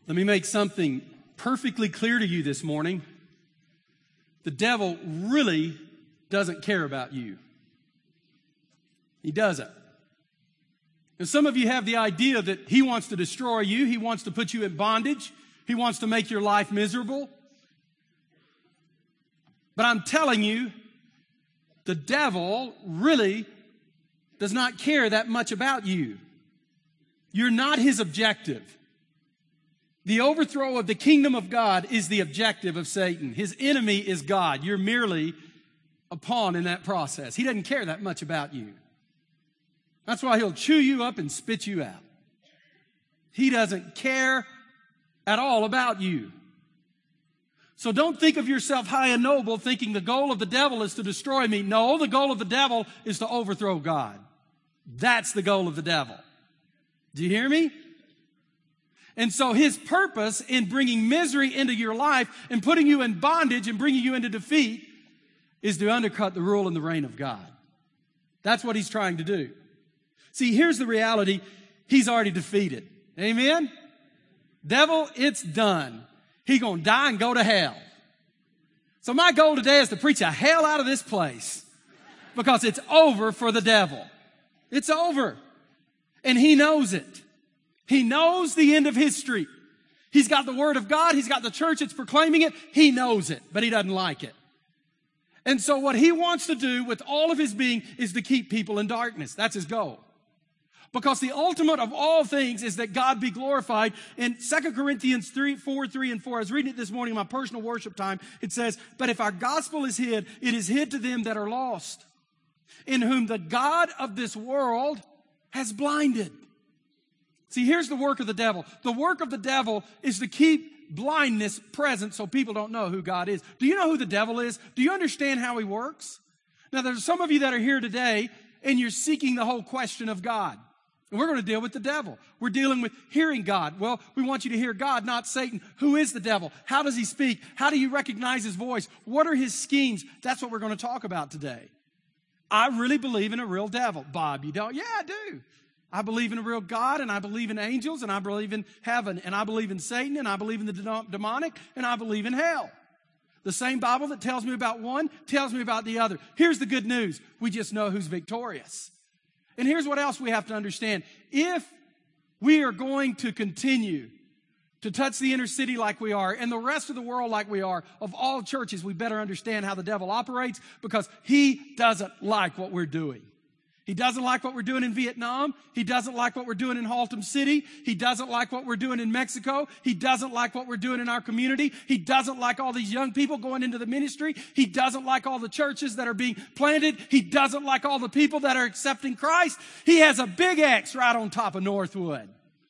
Let me make something perfectly clear to you this morning. The devil really doesn't care about you. He doesn't. And some of you have the idea that he wants to destroy you. He wants to put you in bondage. He wants to make your life miserable. But I'm telling you, the devil really does not care that much about you. You're not his objective. The overthrow of the kingdom of God is the objective of Satan. His enemy is God. You're merely a pawn in that process. He doesn't care that much about you. That's why he'll chew you up and spit you out. He doesn't care at all about you. So don't think of yourself high and noble thinking the goal of the devil is to destroy me. No, the goal of the devil is to overthrow God. That's the goal of the devil. Do you hear me? And so his purpose in bringing misery into your life and putting you in bondage and bringing you into defeat is to undercut the rule and the reign of God. That's what he's trying to do. See, here's the reality. He's already defeated. Amen? Devil, it's done. He's going to die and go to hell. So my goal today is to preach a hell out of this place because it's over for the devil. It's over. And he knows it. He knows the end of history. He's got the Word of God. He's got the church that's proclaiming it. He knows it, but he doesn't like it. And so what he wants to do with all of his being is to keep people in darkness. That's his goal. Because the ultimate of all things is that God be glorified. In 2 Corinthians 4, I was reading it this morning in my personal worship time. It says, but if our gospel is hid, it is hid to them that are lost, in whom the God of this world has blinded. See, here's the work of the devil. The work of the devil is to keep blindness present so people don't know who God is. Do you know who the devil is? Do you understand how he works? Now, there's some of you that are here today and you're seeking the whole question of God. And we're going to deal with the devil. We're dealing with hearing God. Well, we want you to hear God, not Satan. Who is the devil? How does he speak? How do you recognize his voice? What are his schemes? That's what we're going to talk about today. I really believe in a real devil. Bob, you don't? Yeah, I do. I believe in a real God, and I believe in angels, and I believe in heaven, and I believe in Satan, and I believe in the demonic, and I believe in hell. The same Bible that tells me about one tells me about the other. Here's the good news. We just know who's victorious. And here's what else we have to understand. If we are going to continue to touch the inner city like we are and the rest of the world like we are, of all churches, we better understand how the devil operates because he doesn't like what we're doing. He doesn't like what we're doing in Vietnam. He doesn't like what we're doing in Haltom City. He doesn't like what we're doing in Mexico. He doesn't like what we're doing in our community. He doesn't like all these young people going into the ministry. He doesn't like all the churches that are being planted. He doesn't like all the people that are accepting Christ. He has a big X right on top of Northwood.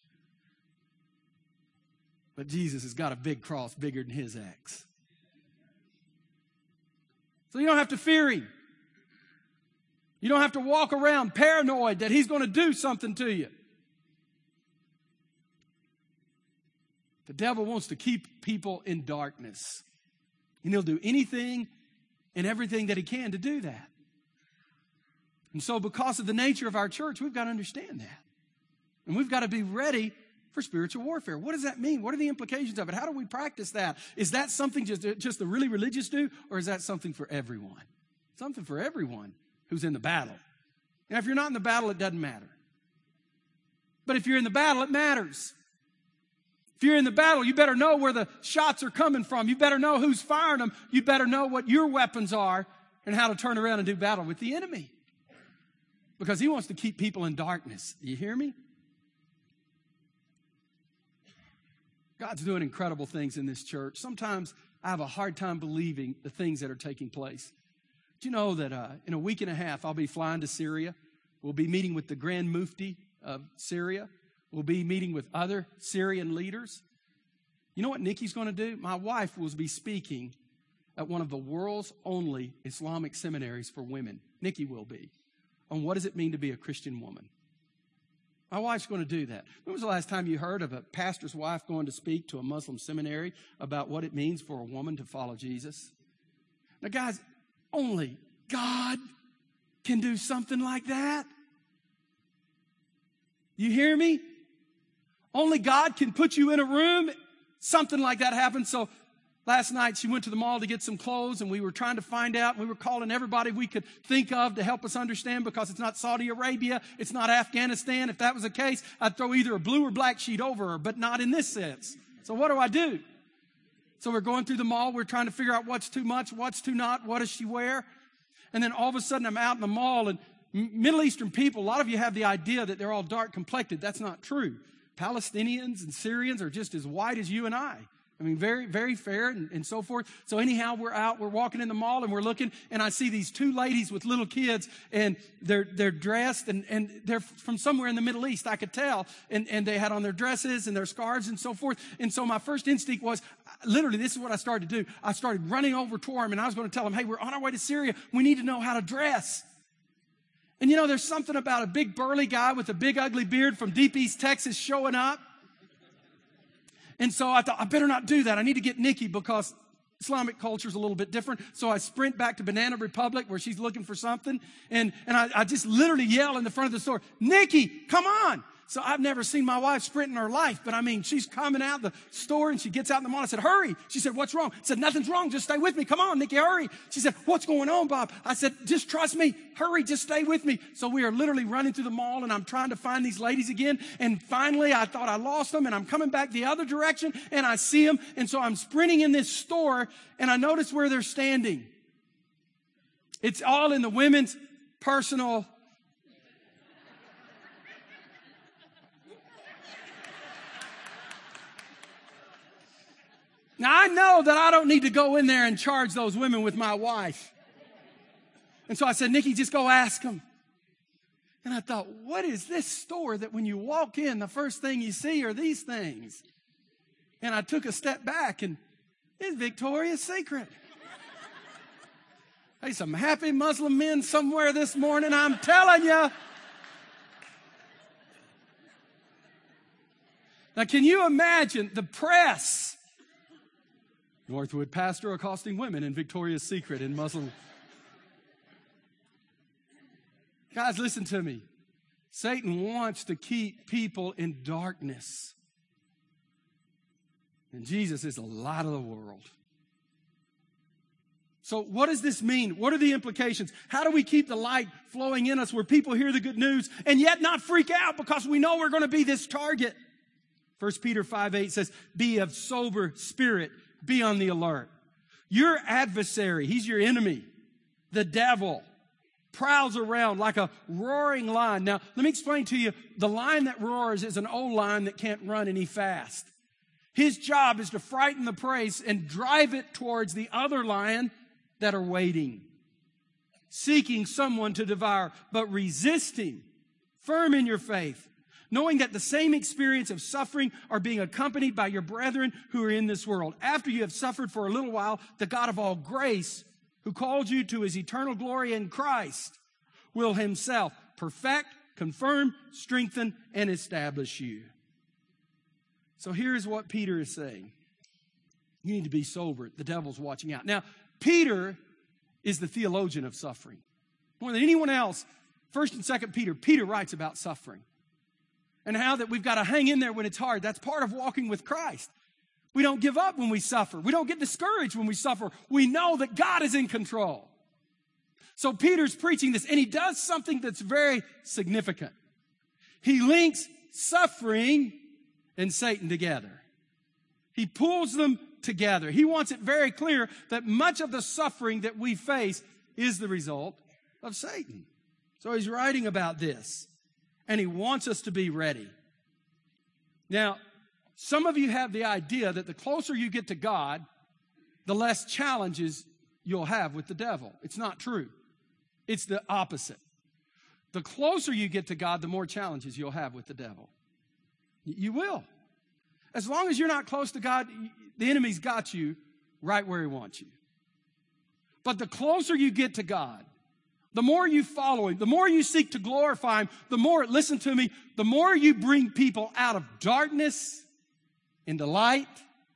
But Jesus has got a big cross bigger than his X. So you don't have to fear him. You don't have to walk around paranoid that he's going to do something to you. The devil wants to keep people in darkness. And he'll do anything and everything that he can to do that. And so because of the nature of our church, we've got to understand that. And we've got to be ready for spiritual warfare. What does that mean? What are the implications of it? How do we practice that? Is that something just the really religious do? Or is that something for everyone? Something for everyone who's in the battle. Now, if you're not in the battle, it doesn't matter. But if you're in the battle, it matters. If you're in the battle, you better know where the shots are coming from. You better know who's firing them. You better know what your weapons are and how to turn around and do battle with the enemy. Because he wants to keep people in darkness. Do you hear me? God's doing incredible things in this church. Sometimes I have a hard time believing the things that are taking place. Do you know that in a week and a half, I'll be flying to Syria. We'll be meeting with the Grand Mufti of Syria. We'll be meeting with other Syrian leaders. You know what Nikki's going to do? My wife will be speaking at one of the world's only Islamic seminaries for women. Nikki will be. On what does it mean to be a Christian woman? My wife's going to do that. When was the last time you heard of a pastor's wife going to speak to a Muslim seminary about what it means for a woman to follow Jesus? Now, guys, only God can do something like that. You hear me? Only God can put you in a room something like that happened. So last night she went to the mall to get some clothes, and we were trying to find out. We were calling everybody we could think of to help us understand, because it's not Saudi Arabia, it's not Afghanistan. If that was the case, I'd throw either a blue or black sheet over her, but not in this sense. So what do I do? So we're going through the mall. We're trying to figure out what's too much, what's too not, what does she wear? And then all of a sudden I'm out in the mall, and Middle Eastern people, a lot of you have the idea that they're all dark complected. That's not true. Palestinians and Syrians are just as white as you and I. I mean, very, very fair and so forth. So anyhow, we're walking in the mall, and we're looking, and I see these two ladies with little kids, and they're dressed, and they're from somewhere in the Middle East, I could tell. And they had on their dresses and their scarves and so forth. And so my first instinct was, literally, this is what I started to do. I started running over toward them, and I was going to tell them, hey, we're on our way to Syria. We need to know how to dress. And you know, there's something about a big burly guy with a big ugly beard from deep East Texas showing up. And so I thought, I better not do that. I need to get Nikki, because Islamic culture is a little bit different. So I sprint back to Banana Republic, where she's looking for something. And I just literally yell in the front of the store, Nikki, come on. So I've never seen my wife sprint in her life, but I mean, she's coming out the store, and she gets out in the mall. I said, hurry. She said, what's wrong? I said, nothing's wrong. Just stay with me. Come on, Nikki, hurry. She said, what's going on, Bob? I said, just trust me. Hurry, just stay with me. So we are literally running through the mall, and I'm trying to find these ladies again. And finally, I thought I lost them, and I'm coming back the other direction, and I see them. And so I'm sprinting in this store, and I notice where they're standing. It's all in the women's personal. Now, I know that I don't need to go in there and charge those women with my wife. And so I said, Nikki, just go ask them. And I thought, what is this store that when you walk in, the first thing you see are these things? And I took a step back, and it's Victoria's Secret. Hey, some happy Muslim men somewhere this morning, I'm telling you. Now, can you imagine the press? Northwood pastor accosting women in Victoria's Secret in Muslim. Guys, listen to me. Satan wants to keep people in darkness. And Jesus is the light of the world. So what does this mean? What are the implications? How do we keep the light flowing in us where people hear the good news and yet not freak out because we know we're going to be this target? 1 Peter 5:8 says, be of sober spirit. Be on the alert. Your adversary, he's your enemy, the devil, prowls around like a roaring lion. Now, let me explain to you, the lion that roars is an old lion that can't run any fast. His job is to frighten the prey and drive it towards the other lion that are waiting, seeking someone to devour, but resist him, firm in your faith, knowing that the same experience of suffering are being accompanied by your brethren who are in this world. After you have suffered for a little while, the God of all grace, who called you to his eternal glory in Christ, will himself perfect, confirm, strengthen, and establish you. So here's what Peter is saying. You need to be sober. The devil's watching out. Now, Peter is the theologian of suffering. More than anyone else, 1 and 2 Peter, Peter writes about suffering. And how that we've got to hang in there when it's hard. That's part of walking with Christ. We don't give up when we suffer. We don't get discouraged when we suffer. We know that God is in control. So Peter's preaching this, and he does something that's very significant. He links suffering and Satan together. He pulls them together. He wants it very clear that much of the suffering that we face is the result of Satan. So he's writing about this. And he wants us to be ready. Now, some of you have the idea that the closer you get to God, the less challenges you'll have with the devil. It's not true. It's the opposite. The closer you get to God, the more challenges you'll have with the devil. You will. As long as you're not close to God, the enemy's got you right where he wants you. But the closer you get to God, the more you follow him, the more you seek to glorify him, the more, listen to me, the more you bring people out of darkness into light.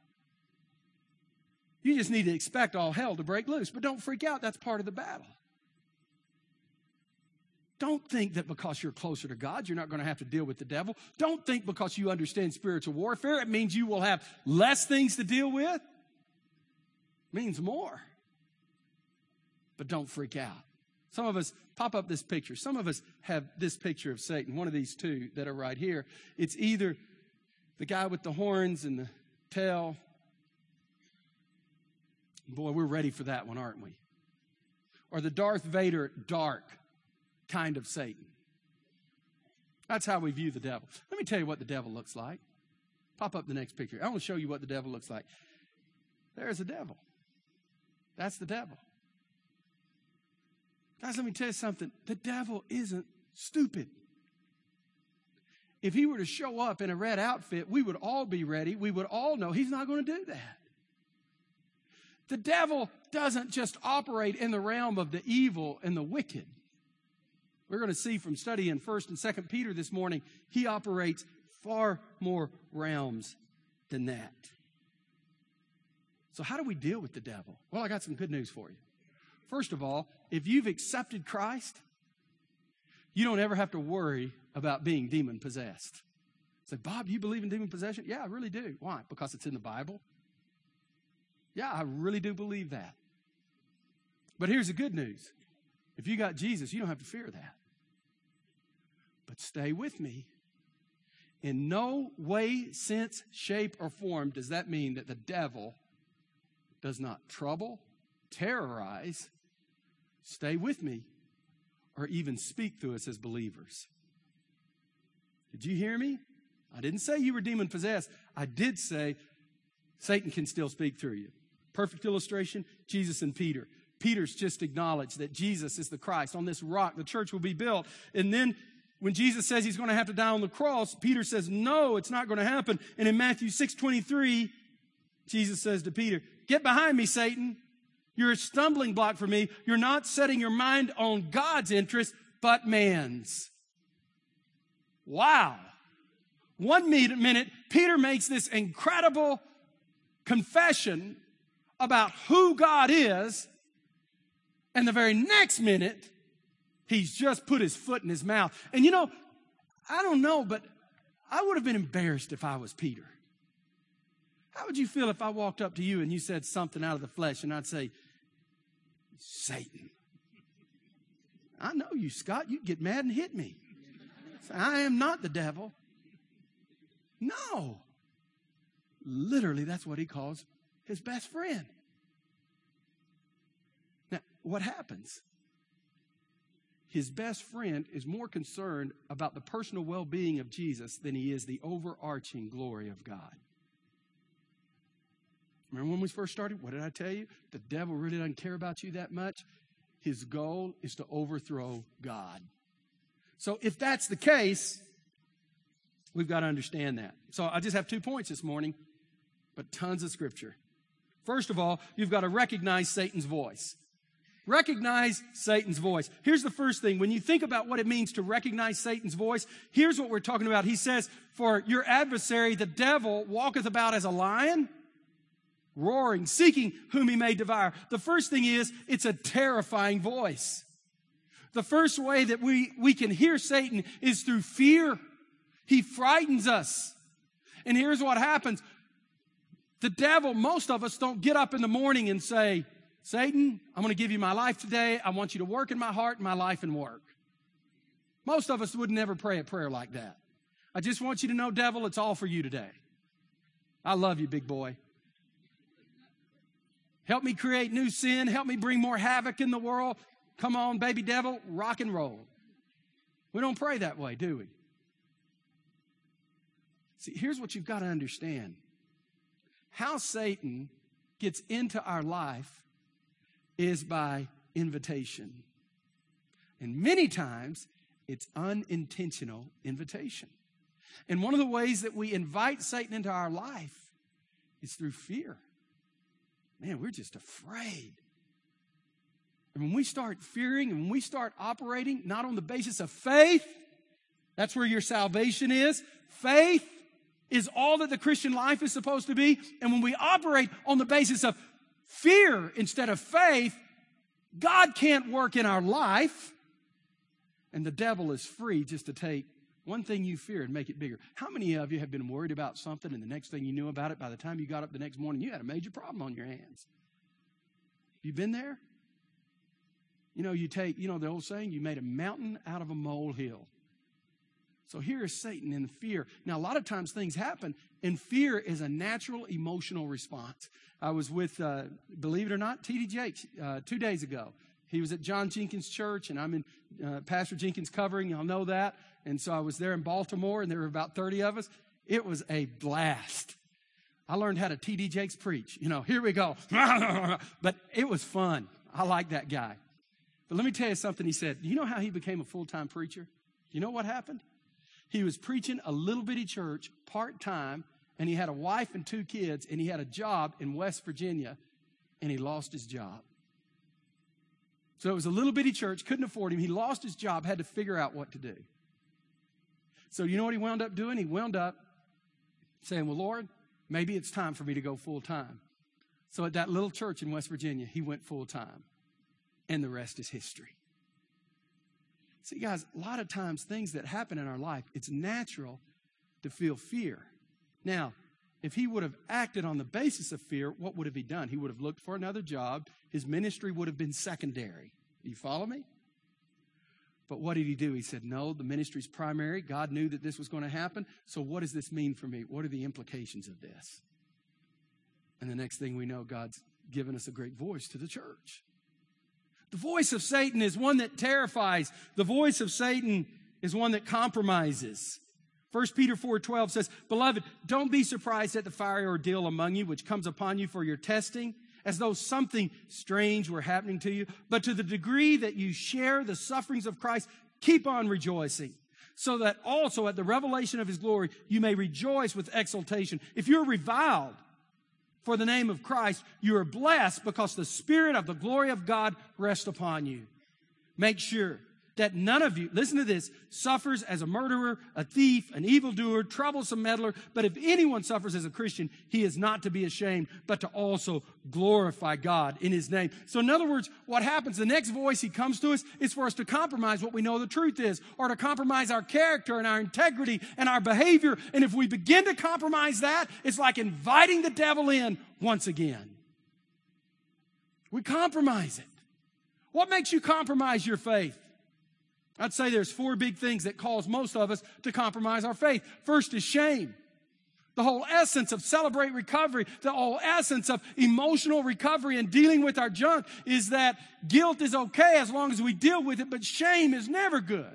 You just need to expect all hell to break loose. But don't freak out. That's part of the battle. Don't think that because you're closer to God, you're not going to have to deal with the devil. Don't think because you understand spiritual warfare, it means you will have less things to deal with. It means more. But don't freak out. Some of us, pop up this picture. Some of us have this picture of Satan, one of these two that are right here. It's either the guy with the horns and the tail. Boy, we're ready for that one, aren't we? Or the Darth Vader dark kind of Satan. That's how we view the devil. Let me tell you what the devil looks like. Pop up the next picture. I want to show you what the devil looks like. There's the devil. That's the devil. Guys, let me tell you something. The devil isn't stupid. If he were to show up in a red outfit, we would all be ready. We would all know he's not going to do that. The devil doesn't just operate in the realm of the evil and the wicked. We're going to see from studying 1 and 2 Peter this morning, he operates far more realms than that. So how do we deal with the devil? Well, I got some good news for you. First of all, if you've accepted Christ, you don't ever have to worry about being demon-possessed. Say, Bob, do you believe in demon possession? Yeah, I really do. Why? Because it's in the Bible? Yeah, I really do believe that. But here's the good news. If you got Jesus, you don't have to fear that. But stay with me. In no way, sense, shape, or form does that mean that the devil does not trouble, terrorize, stay with me, or even speak to us as believers. Did you hear me? I didn't say you were demon-possessed. I did say Satan can still speak through you. Perfect illustration, Jesus and Peter. Peter's just acknowledged that Jesus is the Christ. On this rock, the church will be built. And then when Jesus says he's going to have to die on the cross, Peter says, no, it's not going to happen. And in Matthew 6:23, Jesus says to Peter, get behind me, Satan. You're a stumbling block for me. You're not setting your mind on God's interest, but man's. Wow. 1 minute, Peter makes this incredible confession about who God is, and the very next minute, he's just put his foot in his mouth. And you know, I don't know, but I would have been embarrassed if I was Peter. How would you feel if I walked up to you and you said something out of the flesh and I'd say, Satan? I know you, Scott. You'd get mad and hit me. I am not the devil. No. Literally, that's what he calls his best friend. Now, what happens? His best friend is more concerned about the personal well-being of Jesus than he is the overarching glory of God. Remember when we first started? What did I tell you? The devil really doesn't care about you that much. His goal is to overthrow God. So if that's the case, we've got to understand that. So I just have 2 points this morning, but tons of scripture. First of all, you've got to recognize Satan's voice. Recognize Satan's voice. Here's the first thing. When you think about what it means to recognize Satan's voice, here's what we're talking about. He says, for your adversary, the devil, walketh about as a lion, roaring, seeking whom he may devour. The first thing is, it's a terrifying voice. The first way that we can hear Satan is through fear. He frightens us. And here's what happens. The devil, most of us don't get up in the morning and say, Satan, I'm going to give you my life today. I want you to work in my heart, my life, and work. Most of us would never pray a prayer like that. I just want you to know, devil, it's all for you today. I love you, big boy. Help me create new sin. Help me bring more havoc in the world. Come on, baby devil, rock and roll. We don't pray that way, do we? See, here's what you've got to understand. How Satan gets into our life is by invitation. And many times, it's unintentional invitation. And one of the ways that we invite Satan into our life is through fear. Man, we're just afraid. And when we start fearing and when we start operating not on the basis of faith, that's where your salvation is. Faith is all that the Christian life is supposed to be. And when we operate on the basis of fear instead of faith, God can't work in our life. And the devil is free just to take one thing you fear and make it bigger. How many of you have been worried about something and the next thing you knew about it, by the time you got up the next morning, you had a major problem on your hands? You been there? You take, the old saying, you made a mountain out of a molehill. So here is Satan in fear. Now, a lot of times things happen, and fear is a natural emotional response. I was with, believe it or not, T.D. Jakes 2 days ago. He was at John Jenkins Church, and I'm in Pastor Jenkins covering. Y'all know that. And so I was there in Baltimore, and there were about 30 of us. It was a blast. I learned how to T.D. Jakes preach. Here we go. But it was fun. I like that guy. But let me tell you something he said. Do you know how he became a full-time preacher? You know what happened? He was preaching a little bitty church part-time, and he had a wife and 2 kids, and he had a job in West Virginia, and he lost his job. So it was a little bitty church, couldn't afford him. He lost his job, had to figure out what to do. So you know what he wound up doing? He wound up saying, well, Lord, maybe it's time for me to go full-time. So at that little church in West Virginia, he went full-time. And the rest is history. See, guys, a lot of times things that happen in our life, it's natural to feel fear. Now, if he would have acted on the basis of fear, what would have he done? He would have looked for another job. His ministry would have been secondary. Do you follow me? But what did he do? He said, no, the ministry's primary. God knew that this was going to happen. So what does this mean for me? What are the implications of this? And the next thing we know, God's given us a great voice to the church. The voice of Satan is one that terrifies. The voice of Satan is one that compromises. 1 Peter 4:12 says, Beloved, don't be surprised at the fiery ordeal among you, which comes upon you for your testing, as though something strange were happening to you. But to the degree that you share the sufferings of Christ, keep on rejoicing, so that also at the revelation of his glory, you may rejoice with exultation. If you're reviled for the name of Christ, you are blessed because the Spirit of the glory of God rests upon you. Make sure that none of you, listen to this, suffers as a murderer, a thief, an evildoer, troublesome meddler. But if anyone suffers as a Christian, he is not to be ashamed, but to also glorify God in his name. So in other words, what happens, the next voice he comes to us is for us to compromise what we know the truth is, or to compromise our character and our integrity and our behavior. And if we begin to compromise that, it's like inviting the devil in once again. We compromise it. What makes you compromise your faith? I'd say there's 4 big things that cause most of us to compromise our faith. First is shame. The whole essence of Celebrate Recovery, the whole essence of emotional recovery and dealing with our junk is that guilt is okay as long as we deal with it, but shame is never good.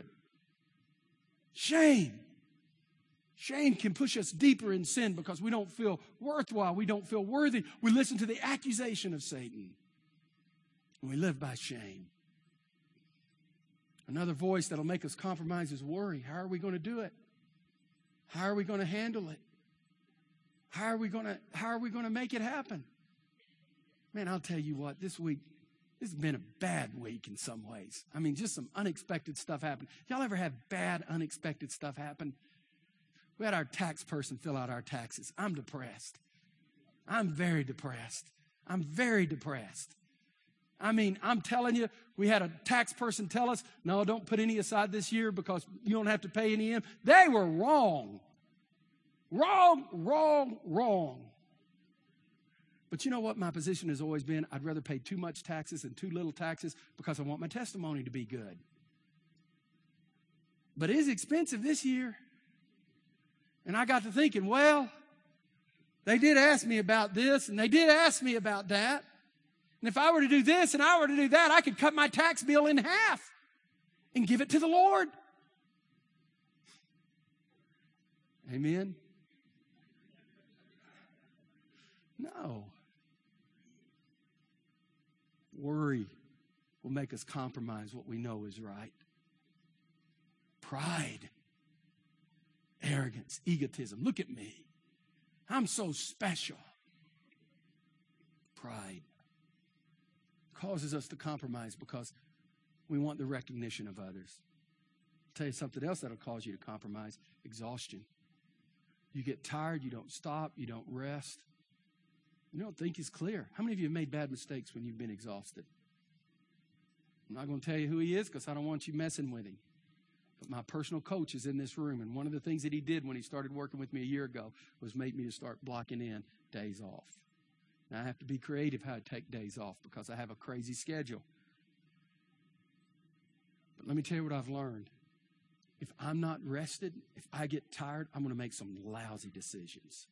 Shame. Shame can push us deeper in sin because we don't feel worthwhile. We don't feel worthy. We listen to the accusation of Satan. And we live by shame. Another voice that'll make us compromise is worry. How are we going to do it? How are we going to handle it? How are we going to make it happen? Man, I'll tell you what, this has been a bad week in some ways. I mean, just some unexpected stuff happened. Y'all ever have bad, unexpected stuff happen? We had our tax person fill out our taxes. I'm depressed. I'm very depressed. I'm very depressed. I mean, I'm telling you, we had a tax person tell us, no, don't put any aside this year because you don't have to pay any in. They were wrong. Wrong. But you know what my position has always been? I'd rather pay too much taxes than too little taxes because I want my testimony to be good. But it is expensive this year. And I got to thinking, well, they did ask me about this and they did ask me about that. And if I were to do this and I were to do that, I could cut my tax bill in half and give it to the Lord. Amen? No. Worry will make us compromise what we know is right. Pride, arrogance, egotism. Look at me. I'm so special. Pride causes us to compromise because we want the recognition of others. I'll tell you something else that'll cause you to compromise: exhaustion. You get tired, you don't stop, you don't rest. You don't think it's clear. How many of you have made bad mistakes when you've been exhausted? I'm not going to tell you who he is because I don't want you messing with him. But my personal coach is in this room, and one of the things that he did when he started working with me a year ago was make me to start blocking in days off. Now, I have to be creative how to take days off because I have a crazy schedule. But let me tell you what I've learned. If I'm not rested, if I get tired, I'm going to make some lousy decisions.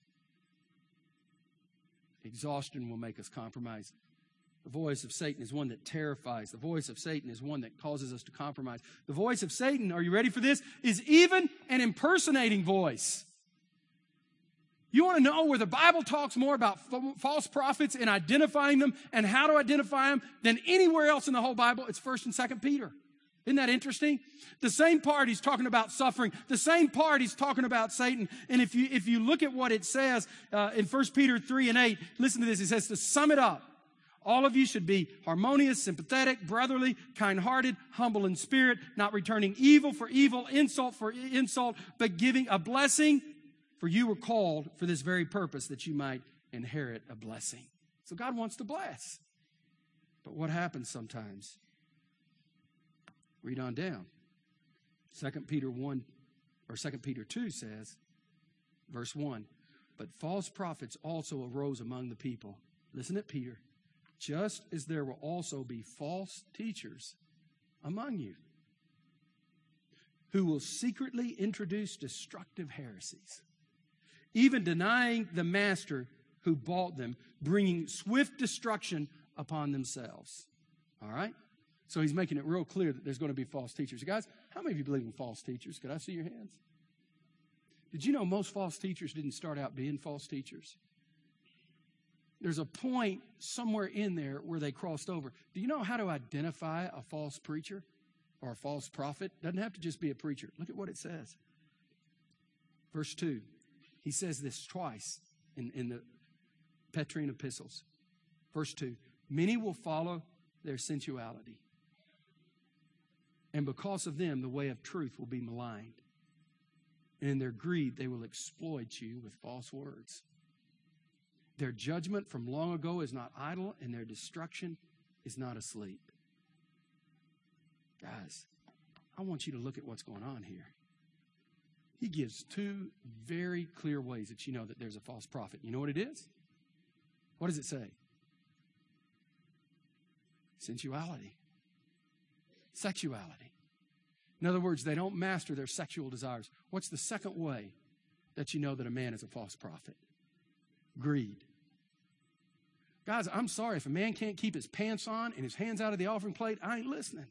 Exhaustion will make us compromise. The voice of Satan is one that terrifies. The voice of Satan is one that causes us to compromise. The voice of Satan, are you ready for this, is even an impersonating voice. You want to know where the Bible talks more about false prophets and identifying them and how to identify them than anywhere else in the whole Bible? It's 1 and 2 Peter. Isn't that interesting? The same part he's talking about suffering. The same part he's talking about Satan. And if you look at what it says in 1 Peter 3 and 8, listen to this. It says, to sum it up, all of you should be harmonious, sympathetic, brotherly, kind-hearted, humble in spirit, not returning evil for evil, insult for insult, but giving a blessing. For you were called for this very purpose, that you might inherit a blessing. So God wants to bless. But what happens sometimes? Read on down. 2 Peter 1 or 2 Peter 2 says, verse 1, but false prophets also arose among the people. Listen at Peter. Just as there will also be false teachers among you, who will secretly introduce destructive heresies, even denying the master who bought them, bringing swift destruction upon themselves. All right? So he's making it real clear that there's going to be false teachers. Guys, how many of you believe in false teachers? Could I see your hands? Did you know most false teachers didn't start out being false teachers? There's a point somewhere in there where they crossed over. Do you know how to identify a false preacher or a false prophet? Doesn't have to just be a preacher. Look at what it says. Verse 2. He says this twice in the Petrine epistles. Verse 2. Many will follow their sensuality, and because of them, the way of truth will be maligned. And in their greed, they will exploit you with false words. Their judgment from long ago is not idle, and their destruction is not asleep. Guys, I want you to look at what's going on here. He gives two very clear ways that you know that there's a false prophet. You know what it is? What does it say? Sensuality. Sexuality. In other words, they don't master their sexual desires. What's the second way that you know that a man is a false prophet? Greed. Guys, I'm sorry. If a man can't keep his pants on and his hands out of the offering plate, I ain't listening.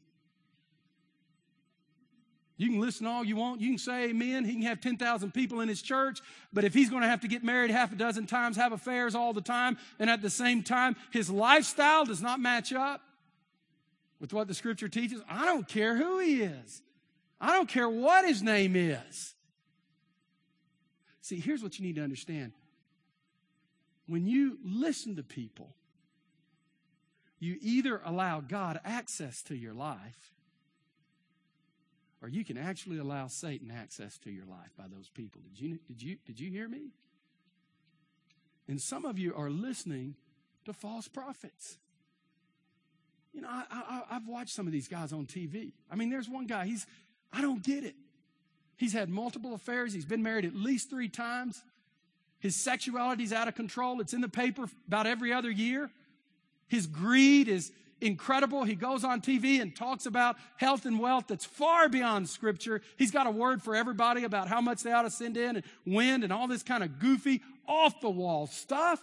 You can listen all you want. You can say amen. He can have 10,000 people in his church. But if he's going to have to get married half a dozen times, have affairs all the time, and at the same time, his lifestyle does not match up with what the Scripture teaches, I don't care who he is. I don't care what his name is. See, here's what you need to understand. When you listen to people, you either allow God access to your life, or you can actually allow Satan access to your life by those people. Did you hear me? And some of you are listening to false prophets. You know, I've watched some of these guys on TV. I mean, there's one guy, I don't get it. He's had multiple affairs. He's been married at least 3 times. His sexuality is out of control. It's in the paper about every other year. His greed is incredible. He goes on TV and talks about health and wealth that's far beyond Scripture. He's got a word for everybody about how much they ought to send in and when and all this kind of goofy, off-the-wall stuff.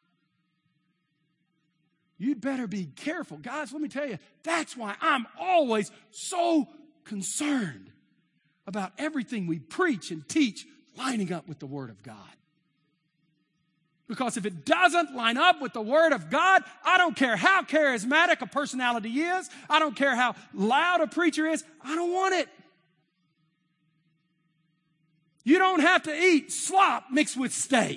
You'd better be careful. Guys, let me tell you, that's why I'm always so concerned about everything we preach and teach lining up with the Word of God. Because if it doesn't line up with the Word of God, I don't care how charismatic a personality is. I don't care how loud a preacher is. I don't want it. You don't have to eat slop mixed with steak.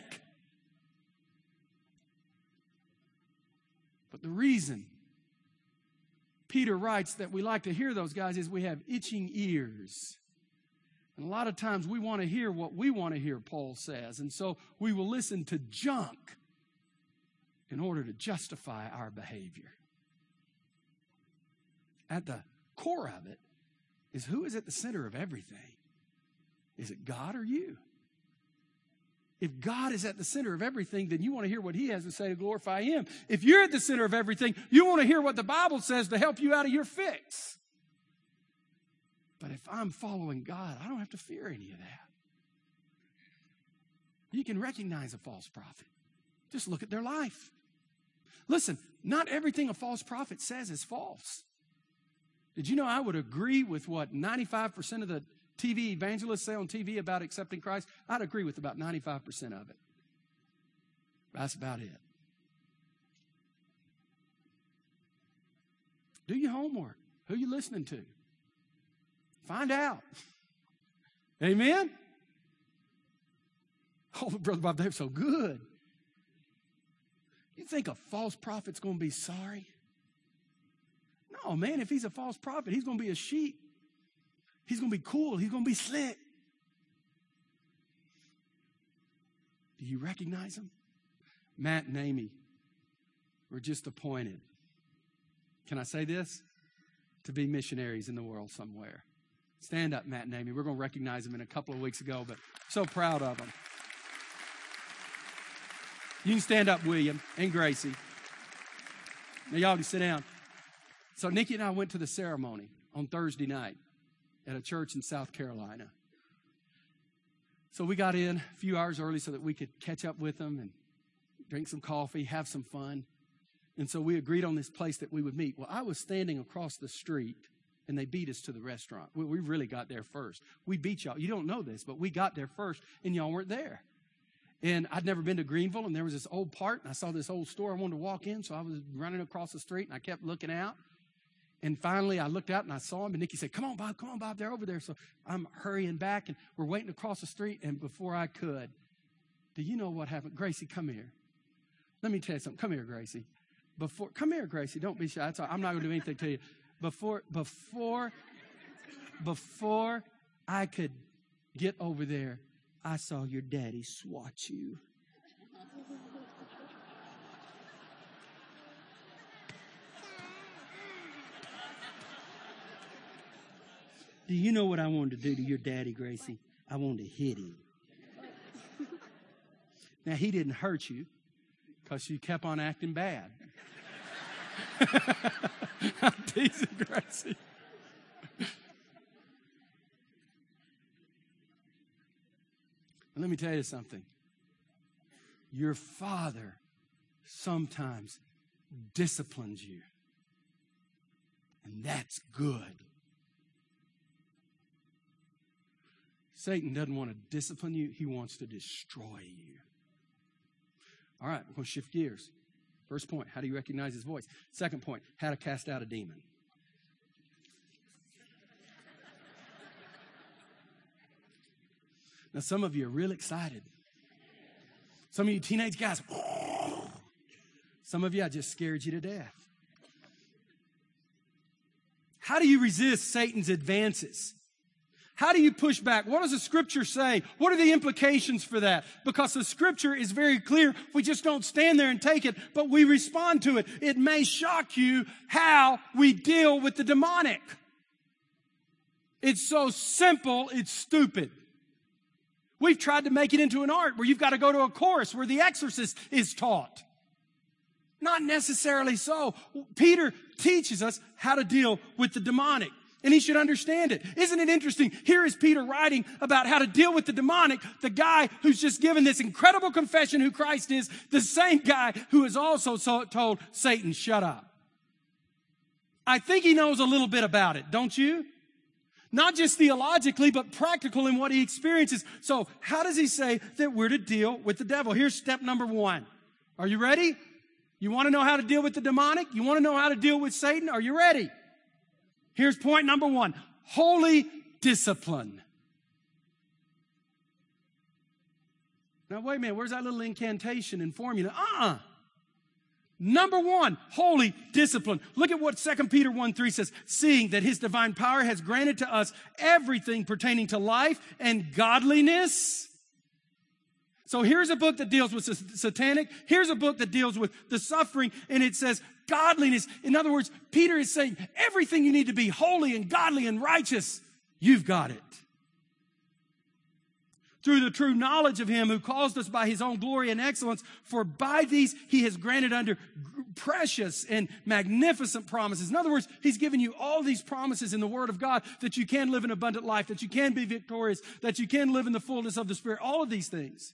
But the reason Peter writes that we like to hear those guys is we have itching ears. And a lot of times we want to hear what we want to hear, Paul says. And so we will listen to junk in order to justify our behavior. At the core of it is who is at the center of everything? Is it God or you? If God is at the center of everything, then you want to hear what he has to say to glorify him. If you're at the center of everything, you want to hear what the Bible says to help you out of your fix. But if I'm following God, I don't have to fear any of that. You can recognize a false prophet. Just look at their life. Listen, not everything a false prophet says is false. Did you know I would agree with what 95% of the TV evangelists say on TV about accepting Christ? I'd agree with about 95% of it. That's about it. Do your homework. Who are you listening to? Find out. Amen? Oh, Brother Bob, they're so good. You think a false prophet's going to be sorry? No, man, if he's a false prophet, he's going to be a sheep. He's going to be cool. He's going to be slick. Do you recognize him? Matt and Amy were just appointed. Can I say this? To be missionaries in the world somewhere. Stand up, Matt and Amy. We're going to recognize them in a couple of weeks ago, but so proud of them. You can stand up, William and Gracie. Now, y'all can sit down. So, Nikki and I went to the ceremony on Thursday night at a church in South Carolina. So, we got in a few hours early so that we could catch up with them and drink some coffee, have some fun. And so, we agreed on this place that we would meet. Well, I was standing across the street, and they beat us to the restaurant. We really got there first. We beat y'all. You don't know this, but we got there first, and y'all weren't there. And I'd never been to Greenville, and there was this old part, and I saw this old store I wanted to walk in, so I was running across the street, and I kept looking out. And finally, I looked out, and I saw him, and Nikki said, come on, Bob, they're over there. So I'm hurrying back, and we're waiting across the street, and before I could, do you know what happened? Gracie, come here. Let me tell you something. Come here, Gracie. Come here, Gracie. Don't be shy. I'm not going to do anything to you. Before I could get over there, I saw your daddy swat you. Do you know what I wanted to do to your daddy, Gracie? I wanted to hit him. Now, he didn't hurt you because you kept on acting bad. I'm teasing Gracie. And let me tell you something. Your father sometimes disciplines you. And that's good. Satan doesn't want to discipline you. He wants to destroy you. All right, we're going to shift gears. First point, how do you recognize his voice? Second point, how to cast out a demon. Now, some of you are real excited. Some of you teenage guys, some of you, I just scared you to death. How do you resist Satan's advances? How do you push back? What does the Scripture say? What are the implications for that? Because the Scripture is very clear. We just don't stand there and take it, but we respond to it. It may shock you how we deal with the demonic. It's so simple, it's stupid. We've tried to make it into an art where you've got to go to a course where the exorcist is taught. Not necessarily so. Peter teaches us how to deal with the demonic. And he should understand it. Isn't it interesting? Here is Peter writing about how to deal with the demonic, the guy who's just given this incredible confession who Christ is, the same guy who has also told Satan, shut up. I think he knows a little bit about it, don't you? Not just theologically, but practical in what he experiences. So how does he say that we're to deal with the devil? Here's step number 1. Are you ready? You want to know how to deal with the demonic? You want to know how to deal with Satan? Are you ready? Here's point number 1. Holy discipline. Now, wait a minute. Where's that little incantation and formula? Number 1, holy discipline. Look at what 2 Peter 1:3 says. Seeing that his divine power has granted to us everything pertaining to life and godliness. So here's a book that deals with the satanic. Here's a book that deals with the suffering. And it says godliness. In other words, Peter is saying everything you need to be holy and godly and righteous, you've got it. Through the true knowledge of him who caused us by his own glory and excellence, for by these he has granted under precious and magnificent promises. In other words, he's given you all these promises in the Word of God that you can live an abundant life, that you can be victorious, that you can live in the fullness of the Spirit, all of these things.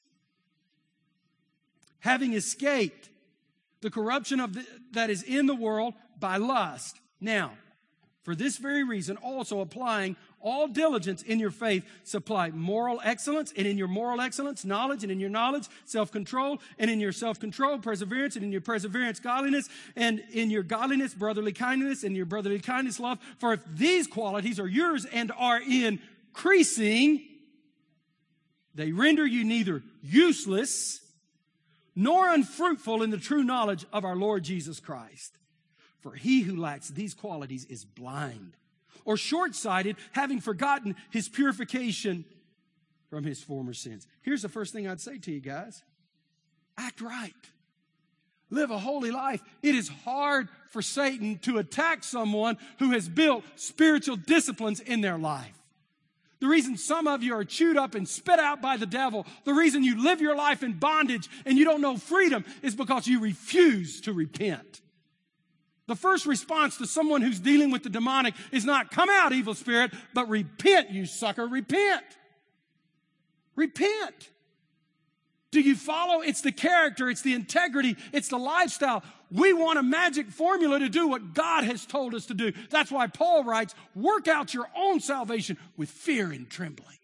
Having escaped the corruption that is in the world by lust. Now, for this very reason, also applying all diligence in your faith, supply moral excellence, and in your moral excellence, knowledge, and in your knowledge, self-control, and in your self-control, perseverance, and in your perseverance, godliness, and in your godliness, brotherly kindness, and in your brotherly kindness, love. For if these qualities are yours and are increasing, they render you neither useless nor unfruitful in the true knowledge of our Lord Jesus Christ. For he who lacks these qualities is blind or short-sighted, having forgotten his purification from his former sins. Here's the first thing I'd say to you guys. Act right. Live a holy life. It is hard for Satan to attack someone who has built spiritual disciplines in their life. The reason some of you are chewed up and spit out by the devil, the reason you live your life in bondage and you don't know freedom is because you refuse to repent. The first response to someone who's dealing with the demonic is not, come out, evil spirit, but repent, you sucker, repent. Repent. Do you follow? It's the character, it's the integrity, it's the lifestyle. We want a magic formula to do what God has told us to do. That's why Paul writes, work out your own salvation with fear and trembling.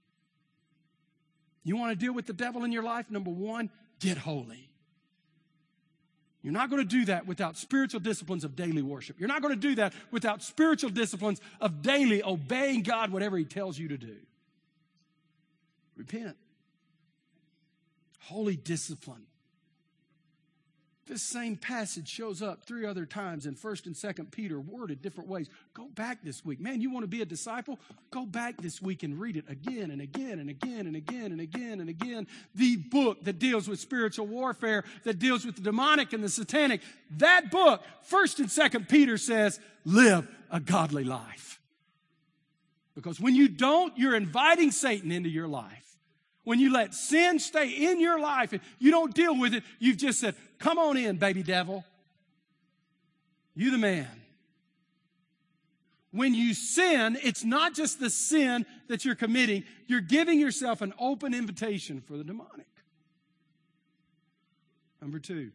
You want to deal with the devil in your life? Number one, get holy. You're not going to do that without spiritual disciplines of daily worship. You're not going to do that without spiritual disciplines of daily obeying God, whatever he tells you to do. Repent. Holy discipline. This same passage shows up 3 other times in 1 and 2 Peter, worded different ways. Go back this week. Man, you want to be a disciple? Go back this week and read it again and again and again and again and again and again. The book that deals with spiritual warfare, that deals with the demonic and the satanic. That book, 1 and 2 Peter says, live a godly life. Because when you don't, you're inviting Satan into your life. When you let sin stay in your life and you don't deal with it, you've just said, come on in, baby devil. You the man. When you sin, it's not just the sin that you're committing. You're giving yourself an open invitation for the demonic. Number 2,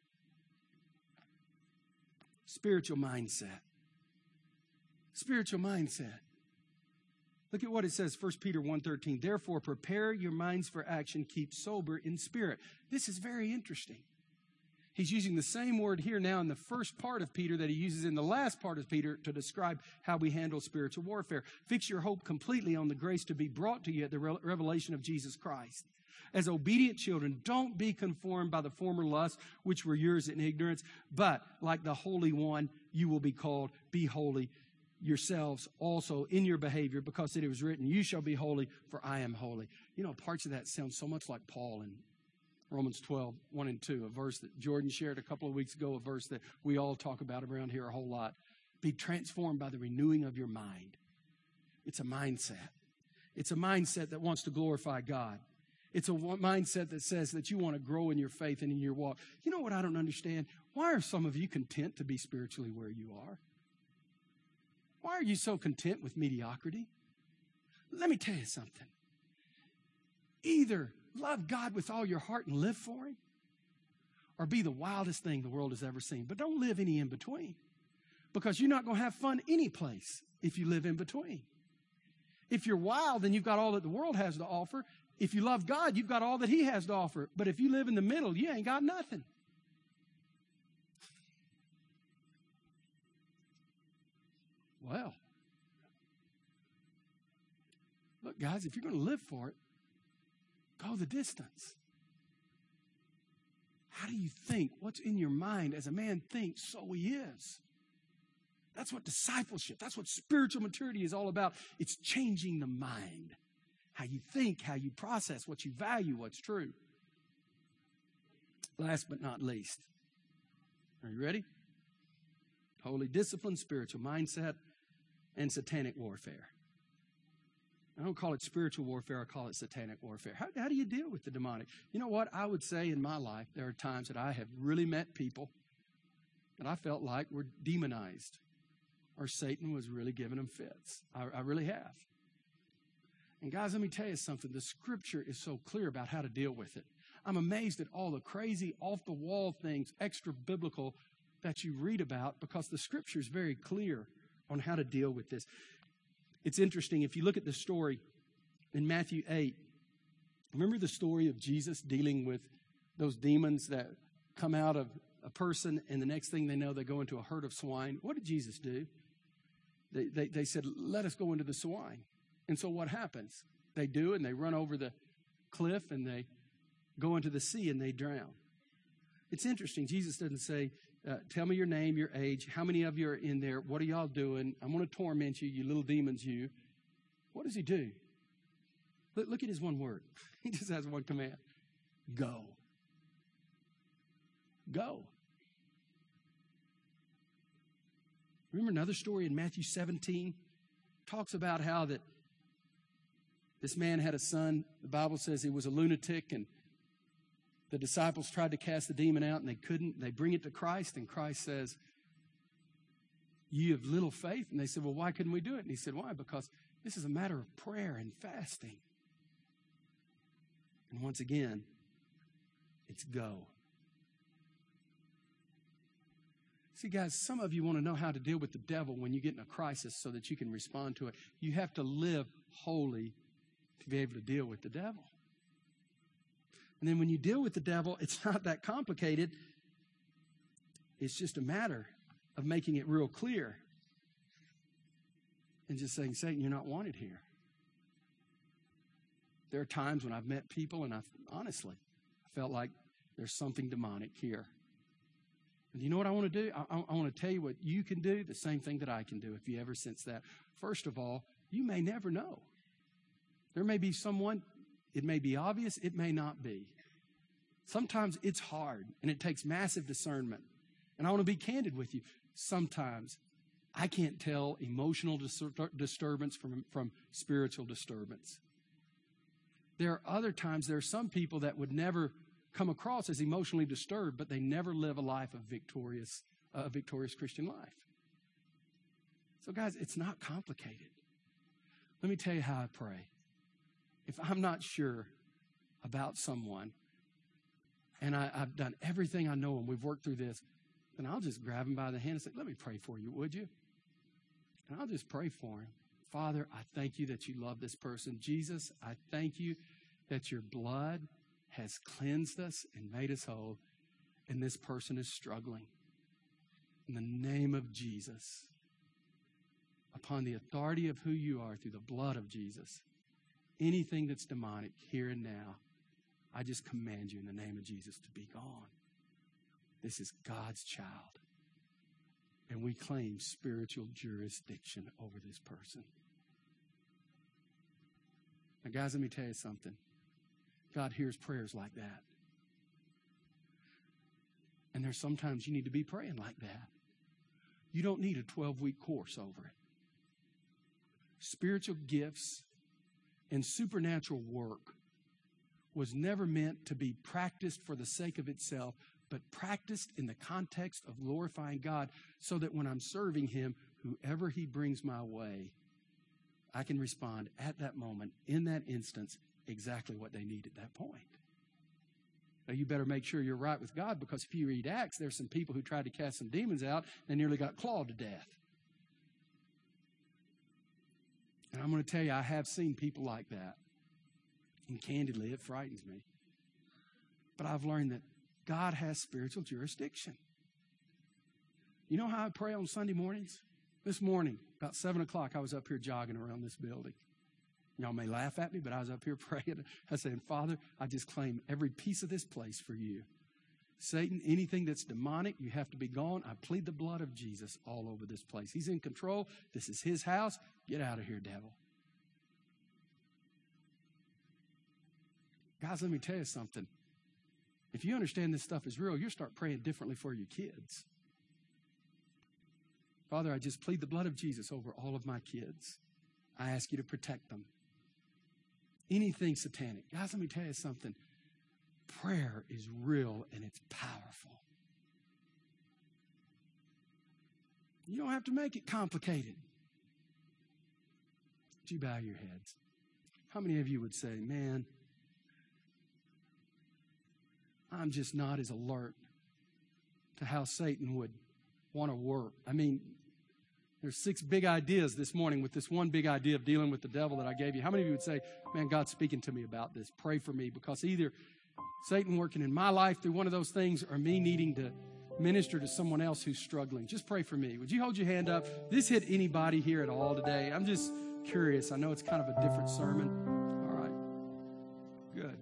spiritual mindset. Spiritual mindset. Look at what it says, 1 Peter 1:13. Therefore, prepare your minds for action. Keep sober in spirit. This is very interesting. He's using the same word here now in the first part of Peter that he uses in the last part of Peter to describe how we handle spiritual warfare. Fix your hope completely on the grace to be brought to you at the revelation of Jesus Christ. As obedient children, don't be conformed by the former lusts which were yours in ignorance, but like the Holy One, you will be called, be holy yourselves also in your behavior, because it was written, you shall be holy, for I am holy. You know, parts of that sound so much like Paul in Romans 12, 1 and 2, a verse that Jordan shared a couple of weeks ago, a verse that we all talk about around here a whole lot. Be transformed by the renewing of your mind. It's a mindset. It's a mindset that wants to glorify God. It's a mindset that says that you want to grow in your faith and in your walk. You know what I don't understand? Why are some of you content to be spiritually where you are? Why are you so content with mediocrity? Let me tell you something. Either love God with all your heart and live for him, or be the wildest thing the world has ever seen. But don't live any in between, because you're not going to have fun any place if you live in between. If you're wild, then you've got all that the world has to offer. If you love God, you've got all that he has to offer. But if you live in the middle, you ain't got nothing. Well, look, guys, if you're going to live for it, go the distance. How do you think? What's in your mind? As a man thinks, so he is. That's what discipleship, that's what spiritual maturity is all about. It's changing the mind. How you think, how you process, what you value, what's true. Last but not least, are you ready? Holy discipline, spiritual mindset, and satanic warfare. I don't call it spiritual warfare, I call it satanic warfare. How do you deal with the demonic? You know what? I would say in my life, there are times that I have really met people that I felt like were demonized, or Satan was really giving them fits. I really have. And guys, let me tell you something. The Scripture is so clear about how to deal with it. I'm amazed at all the crazy, off-the-wall things, extra-biblical, that you read about, because the Scripture is very clear on how to deal with this. It's interesting, if you look at the story in Matthew 8, remember the story of Jesus dealing with those demons that come out of a person, and the next thing they know, they go into a herd of swine. What did Jesus do? They said, let us go into the swine. And so what happens? They do, and they run over the cliff, and they go into the sea, and they drown. It's interesting. Jesus doesn't say, tell me your name, your age, how many of you are in there, what are y'all doing? I'm going to torment you, you little demons, you. What does he do? Look at his one word. He just has one command. Go. Go. Remember another story in Matthew 17? Talks about how that this man had a son. The Bible says he was a lunatic, and the disciples tried to cast the demon out, and they couldn't. They bring it to Christ, and Christ says, you have little faith. And they said, well, why couldn't we do it? And he said, why? Because this is a matter of prayer and fasting. And once again, it's go. See, guys, some of you want to know how to deal with the devil when you get in a crisis so that you can respond to it. You have to live holy to be able to deal with the devil. And then when you deal with the devil, it's not that complicated. It's just a matter of making it real clear and just saying, Satan, you're not wanted here. There are times when I've met people and I felt like there's something demonic here. And you know what I want to do? I want to tell you what you can do, the same thing that I can do if you ever sense that. First of all, you may never know. There may be someone, it may be obvious, it may not be. Sometimes it's hard and it takes massive discernment. And I want to be candid with you. Sometimes I can't tell emotional disturbance from spiritual disturbance. There are other times, there are some people that would never come across as emotionally disturbed, but they never live a life of victorious Christian life. So guys, it's not complicated. Let me tell you how I pray. If I'm not sure about someone, and I've done everything I know and we've worked through this, then I'll just grab him by the hand and say, let me pray for you, would you? And I'll just pray for him. Father, I thank you that you love this person. Jesus, I thank you that your blood has cleansed us and made us whole, and this person is struggling. In the name of Jesus, upon the authority of who you are through the blood of Jesus, anything that's demonic here and now, I just command you in the name of Jesus to be gone. This is God's child, and we claim spiritual jurisdiction over this person. Now, guys, let me tell you something. God hears prayers like that. And there's sometimes you need to be praying like that. You don't need a 12-week course over it. Spiritual gifts and supernatural work was never meant to be practiced for the sake of itself, but practiced in the context of glorifying God so that when I'm serving Him, whoever He brings my way, I can respond at that moment, in that instance, exactly what they need at that point. Now, you better make sure you're right with God, because if you read Acts, there's some people who tried to cast some demons out and nearly got clawed to death. And I'm going to tell you, I have seen people like that. And candidly, it frightens me. But I've learned that God has spiritual jurisdiction. You know how I pray on Sunday mornings? This morning, about 7 o'clock, I was up here jogging around this building. Y'all may laugh at me, but I was up here praying. I said, Father, I just claim every piece of this place for you. Satan, anything that's demonic, you have to be gone. I plead the blood of Jesus all over this place. He's in control. This is His house. Get out of here, devil. Guys, let me tell you something. If you understand this stuff is real, you'll start praying differently for your kids. Father, I just plead the blood of Jesus over all of my kids. I ask you to protect them. Anything satanic. Guys, let me tell you something. Prayer is real and it's powerful. You don't have to make it complicated. Would you bow your heads? How many of you would say, man, I'm just not as alert to how Satan would want to work? I mean, there's 6 big ideas this morning with this one big idea of dealing with the devil that I gave you. How many of you would say, man, God's speaking to me about this. Pray for me, because either Satan working in my life through one of those things or me needing to minister to someone else who's struggling. Just pray for me. Would you hold your hand up? This hit anybody here at all today? I'm just curious. I know it's kind of a different sermon. All right. Good.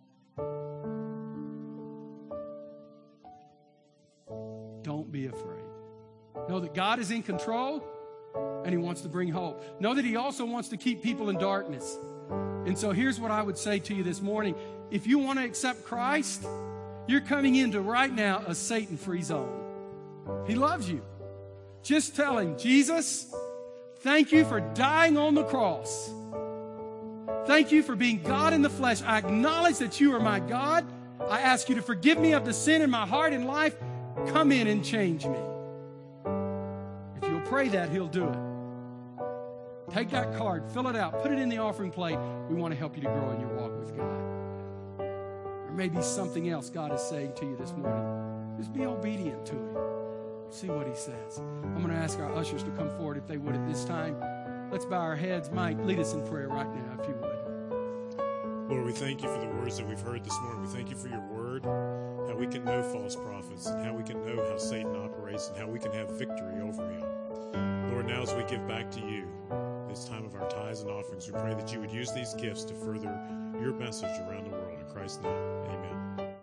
Don't be afraid. Know that God is in control and He wants to bring hope. Know that He also wants to keep people in darkness. And so here's what I would say to you this morning. If you want to accept Christ, you're coming into right now a Satan-free zone. He loves you. Just tell Him, Jesus, thank you for dying on the cross. Thank you for being God in the flesh. I acknowledge that you are my God. I ask you to forgive me of the sin in my heart and life. Come in and change me. If you'll pray that, He'll do it. Take that card, fill it out, put it in the offering plate. We want to help you to grow in your walk with God. Or maybe something else God is saying to you this morning. Just be obedient to Him. See what He says. I'm going to ask our ushers to come forward if they would at this time. Let's bow our heads. Mike, lead us in prayer right now if you would. Lord, we thank you for the words that we've heard this morning. We thank you for your word, how we can know false prophets, and how we can know how Satan operates, and how we can have victory over him. Lord, now as we give back to you this time of our tithes and offerings, we pray that you would use these gifts to further your message around the world. In Christ's name, amen.